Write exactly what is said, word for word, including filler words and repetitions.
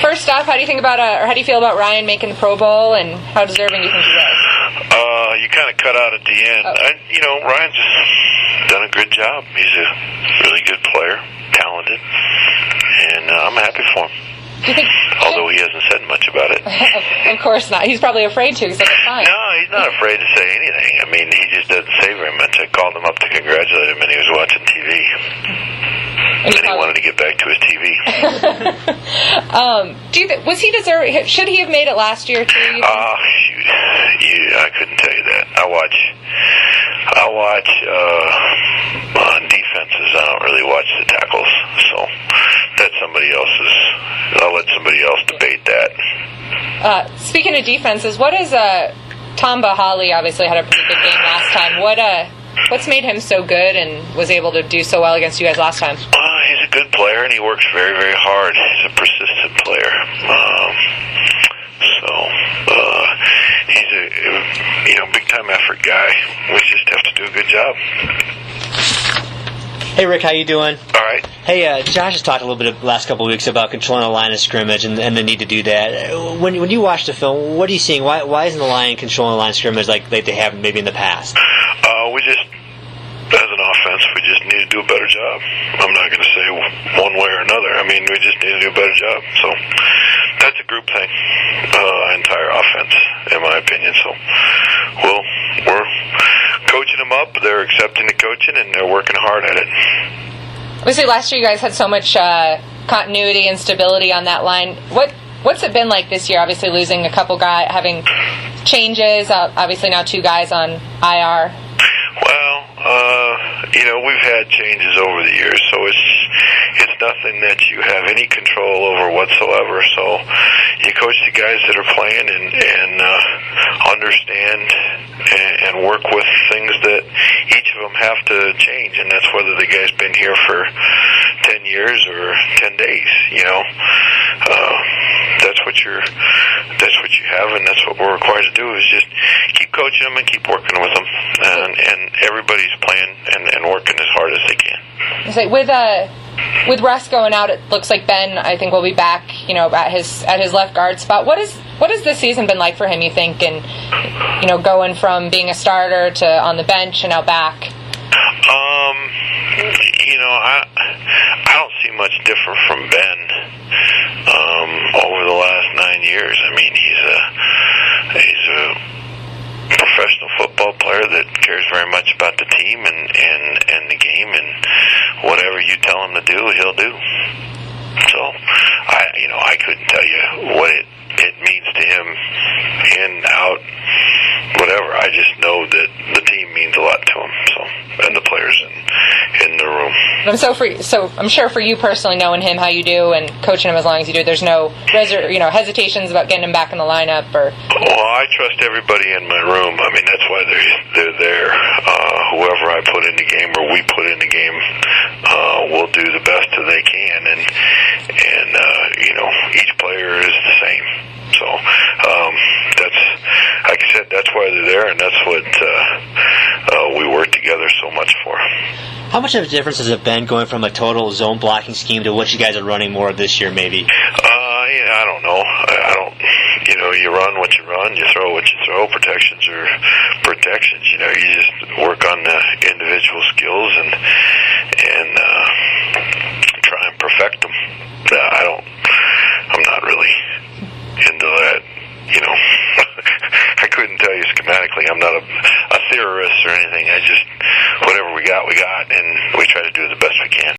first off, how do you think about, uh, or how do you feel about Ryan making the Pro Bowl, and how deserving do you think he is? Uh, you kind of cut out at the end. Oh. I, you know, Ryan's done a good job. He's a really good player, talented, and uh, I'm happy for him. Do you think, Although he hasn't said much about it. Of course not. He's probably afraid to, because it's fine. No, he's not afraid to say anything. I mean, he just doesn't savor him. I called him up to congratulate him, and he was watching T V. And, and he wanted to get back to his T V. um, do you th- was he deserve? Should he have made it last year too? Ah, uh, shoot, you, I couldn't tell you that. I watch, I watch uh, on defenses. I don't really watch the tackles, so that's somebody else's. I'll let somebody else debate that. Uh, speaking of defenses, what is uh, Tamba Hali? Obviously had a pretty good game last time. What uh, what's made him so good and was able to do so well against you guys last time? Uh, he's a good player and he works very, very hard. He's a persistent player. Um, so uh, he's a you know big time effort guy. We just have to do a good job. Hey Rick, how you doing? All right. Hey, uh, Josh has talked a little bit the last couple of weeks about controlling the line of scrimmage and, and the need to do that. When when you watch the film, what are you seeing? Why why isn't the line controlling the line of scrimmage like, like they have maybe in the past? Uh, we just, as an offense, we just need to do a better job. I'm not going to say one way or another. I mean, we just need to do a better job. So that's a group thing, uh, entire offense, in my opinion. So we'll, we're coaching them up. They're accepting the coaching, and they're working hard at it. Obviously, last year you guys had so much uh, continuity and stability on that line. What what's it been like this year? Obviously, losing a couple guys, having changes. Uh, obviously, now two guys on I R. Well, uh, you know, we've had changes over the years, so it's it's nothing that you have any control over whatsoever. So you coach the guys that are playing and and uh, understand and, and work with things that each of them have to change, and that's whether the guy's been here for ten years or ten days. You know, uh, that's what you're that's what you have, and that's what we're required to do is just keep coaching them and keep working with them, and and everybody's playing and, and working as hard as they can. So with uh, with Russ going out, it looks like Ben, I think, will be back. You know, at his at his left guard spot. What is what has this season been like for him? You think, and you know, going from being a starter to on the bench and now back. Um, you know, I I don't see much different from Ben um, over the last nine years. I mean, he's a he's a professional football player that cares very much about the team and, and, and the game, and whatever you tell him to do, he'll do. So, I you know, I couldn't tell you what it, it means to him in, out, whatever. I just know that the team means a lot to him, so, and the players in, in the room. I'm so for so I'm sure for you personally, knowing him how you do and coaching him as long as you do, there's no reser- you know hesitations about getting him back in the lineup or. Well, I trust everybody in my room. I mean, that's why they're they're there. Uh, whoever I put in the game or we put in the game uh, will do the best that they can, and and uh, you know each player is the same. So um, that's like I said, that's why they're there, and that's what uh, uh, we work together so much for. How much of a difference has it been going from a total zone blocking scheme to what you guys are running more of this year, maybe? Uh, yeah, I don't know. I, I don't. You know, you run what you run, you throw what you throw. Protections are protections. You know, you just work on the individual skills and and uh, try and perfect them. Uh, I don't. I'm not really into that. You know, I couldn't tell you schematically. I'm not a, a theorist or anything. I just whatever we got, we got, and we try to do the best we can.